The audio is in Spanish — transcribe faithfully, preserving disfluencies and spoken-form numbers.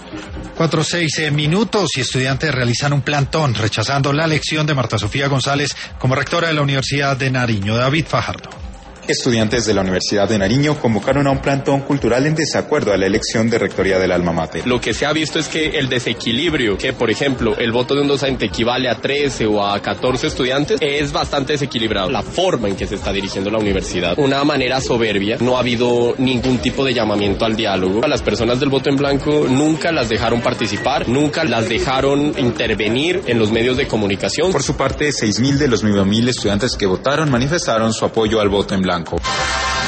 Cuatro seis eh, minutos y estudiantes realizan un plantón rechazando la elección de Marta Sofía González como rectora de la Universidad de Nariño. David Fajardo. Estudiantes de la Universidad de Nariño convocaron a un plantón cultural en desacuerdo a la elección de rectoría del alma mater. Lo que se ha visto es que el desequilibrio, que por ejemplo el voto de un docente equivale a trece o a catorce estudiantes, es bastante desequilibrado. La forma en que se está dirigiendo la universidad, una manera soberbia, no ha habido ningún tipo de llamamiento al diálogo. A las personas del voto en blanco nunca las dejaron participar, nunca las dejaron intervenir en los medios de comunicación. Por su parte, seis mil de los nueve mil estudiantes que votaron manifestaron su apoyo al voto en blanco.